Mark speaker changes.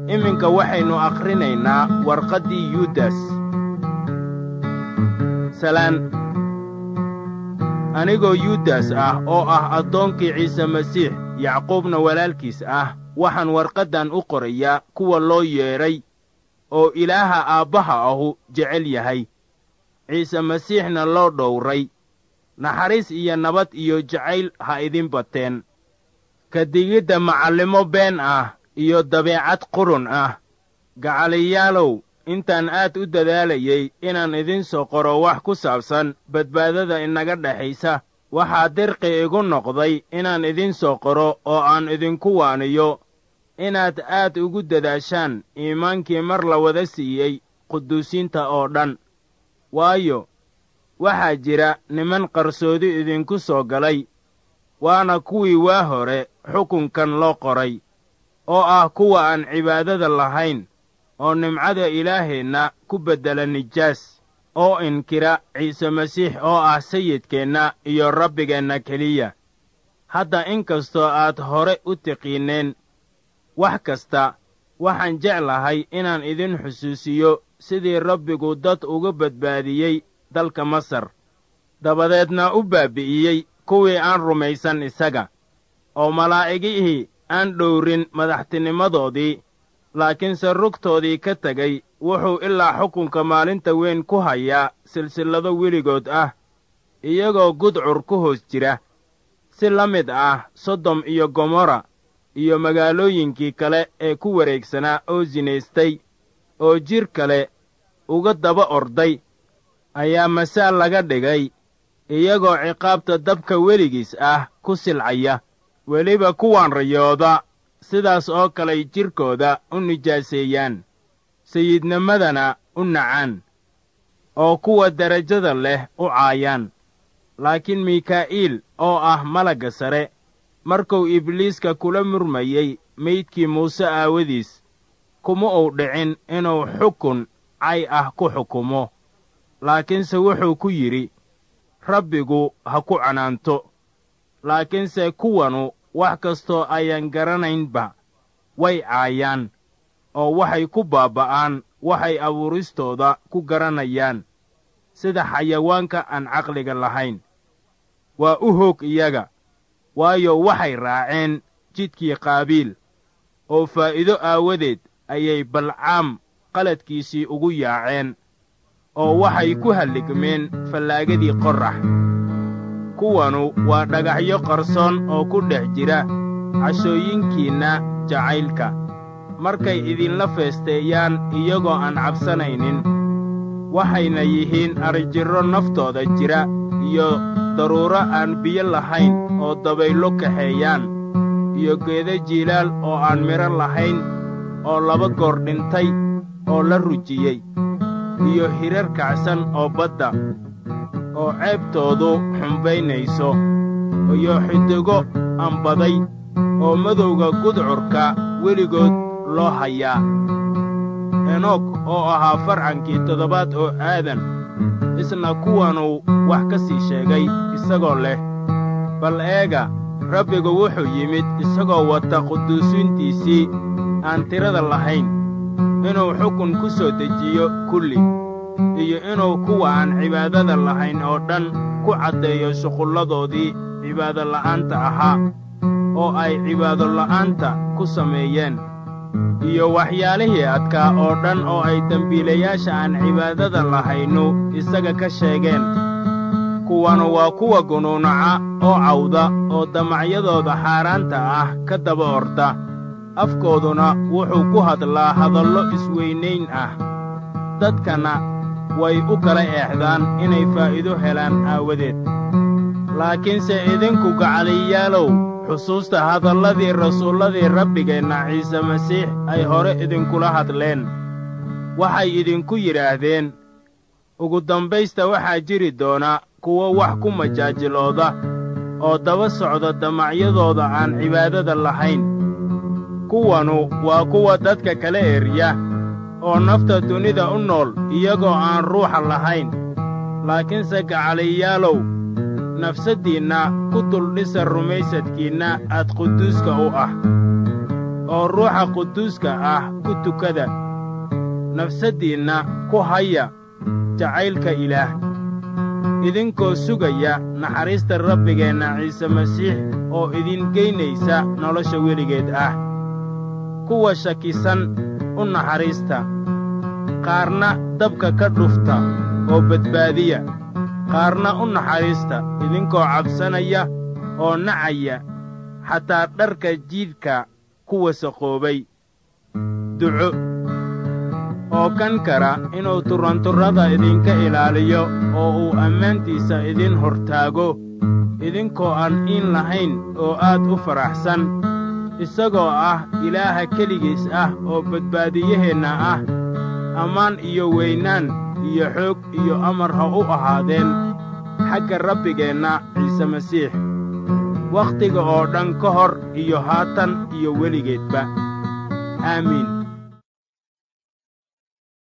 Speaker 1: iminka waxaynu akhrinaynaa warqaddii yudas. salaan. anigoo yudas ah oo ah addoonkii ciise masiix yacquubna walaalkiis ah, waxaan warqaddan u qorayaa kuwa loo yeedhay oo ilaaha aabbaha ahu jecel yahay, ciise masiixna loo dhowray. naxariis iyo nabad iyo jacayl ha idin bateen. ka digidda macallimo been ah iyo dabeecad qurun ah. gacaliyaalow, intaan aad u dadaalayay inaan idin soo qoro wax ku saabsan badbaadada inaga dhexaysa, waxaa dirqi igu noqday inaan idin soo qoro oo aan idinku waaniyo inaad aad ugu dadaashaan iimaankii mar la wada siiyey quduusiinta oo dhan. waayo waxaa jira niman qarsoodi idinku soo galay, waana kuwii waa hore xukunkan loo qoray, oo ah kuwa aan cibaadada lahayn oo nimcada ilaaheenna ku beddela nijaas, oo inkira ciise masiix oo ah sayidkeenna iyo rabbigeenna keliya. hadda inkastoo aad hore u tiqiineen wax kasta, waxaan jeclahay inaan idin xusuusiyo sidii rabbigu dad uga badbaadiyey dalka masar, dabadeedna u baabi'iyey kuwii aan rumaysan isaga, oo malaa'igihii aan dhowrin madaxtinimadoodii, laakiinse rugtoodii ka tegay. wuxuu ilaa xukunka maalinta weyn ku hayaa silsillado weligood ah, iyagoo gudcur ku hoos jira, si la mid ah sodom iyo gomorra iyo magaalooyinkii kale ee ku wareegsanaa oo sinaystay oo jir kale uga daba orday, ayaa masaal laga dhigay, iyagoo ciqaabta dabka weligiis ah ku silcaya. weliba kuwan riyooda sidaas oo kaley jidhkooda u nijaaseeyaan, sayidnimadana u nacaan, oo kuwa derajada leh u caayaan. laakiin mikaa'iil oo ah malagga sare, markuu ibliiska kula murmayey meydkii muuse aawadiis, kuma uu dhicin inuu xukun cay ah ku xukumo, laakiinse wuxuu ku yidhi, rabbigu ha ku canaanto. laakiinse kuwanu wax kastoo ayaan garanaynba way caayaan, oo waxay ku baaba'aan waxay abuuristooda ku garanayaan, sida xayawaanka aan caqliga lahayn. waa u hoog iyaga, waayo waxay raaceen jidkii qaabiil, oo faa'iido aawadeed ayay balcaam qaladkiisii ugu yaaceen, oo waxay ku halligmeen fallaagadii qorrax. kuwanu waa dhagaxyo qarsoon oo ku dhex jira cashooyinkiinna jacaylka, markay idinla feesteeyaan iyagoo aan cabsanaynin. waxayna yihiin arrijirro naftooda jira iyo daruuro aan biyo lahayn oo dabaylo kaxeeyaan, iyo geedo jiilaal oo aan midho lahayn oo 2 goor dhintay oo la rujiyey, iyo hirar kacsan oo badda oo ceebtoodu xumbaynayso, iyo xidigo ambaday oo madowga gudcurka weligood loo hayaa. enoog oo ahaa farcankii 7aad oo aadan, isna kuwanuu wax ka sii sheegay isagoo leh, bal eega, rabbigu wuxuu yimid isagoo wata quduusiintiisii aan tirada lahayn, inuu xukun ku soo dejiyo kulli, iyo inuu kuwa aan cibaadada lahayn oo dhan ku caddeeyo shuqulladoodii cibaado la'aanta ahaa oo ay cibaado la'aanta ku sameeyeen, iyo waxyaalihii adkaa oo dhan oo ay dembiilayaasha aan cibaadada lahaynu isaga ka sheegeen. kuwanu waa kuwa gunuunaca oo cawda oo damacyadooda xaaraanta ah ka daba orda, afkooduna wuxuu ku hadlaa hadallo isweynayn ah. dadkana way u kala eexdaan inay faa'iido helaan aawadeed. laakiinse idinku gacaliyaalow, xusuusta hadalladii rasuulladii rabbigeenna ciise masiix ay hore idinkula hadleen. waxay idinku yidhaahdeen, ugu dambaysta waxaa jiri doona kuwo wax ku majaajilooda oo daba socda damacyadooda aan cibaadada lahayn. kuwanu waa kuwa dadka kala erya oo nafta dunida u nool iyagoo aan ruuxa lahayn. laakiinse gacaliyaalow, nafsaddiinna ku duldhisa rumaysadkiinna aad quduuska u ah. oo ruuxa quduuska ah ku tukada nafsaddiinna ku haya jacaylka ilaah idinkoo sugaya naxariista rabbigeenna ciise masiix oo idin geynaysa nolosha weligeed ah kuwa shakisan u naxariista qaarna dabka ka dhufta oo badbaadiya qaarna u naxariista idinkoo cabsanaya oo nacaya xataa dharka jiidhka ku wasaqoobay duco oo kan kara inuu turanturrada idinka ilaaliyo oo uu ammaantiisa idin hortaago idinkoo aan iin lahayn oo aad u faraxsan isagoo ah ilaaha keligiis ah oo badbaadiyaheenna ah ammaan iyo weynaan iyo xoog iyo amar ha u ahaadeen xagga rabbigeenna ciise masiix wakhtiga oo dhan ka hor iyo haatan iyo weligeedba aamiin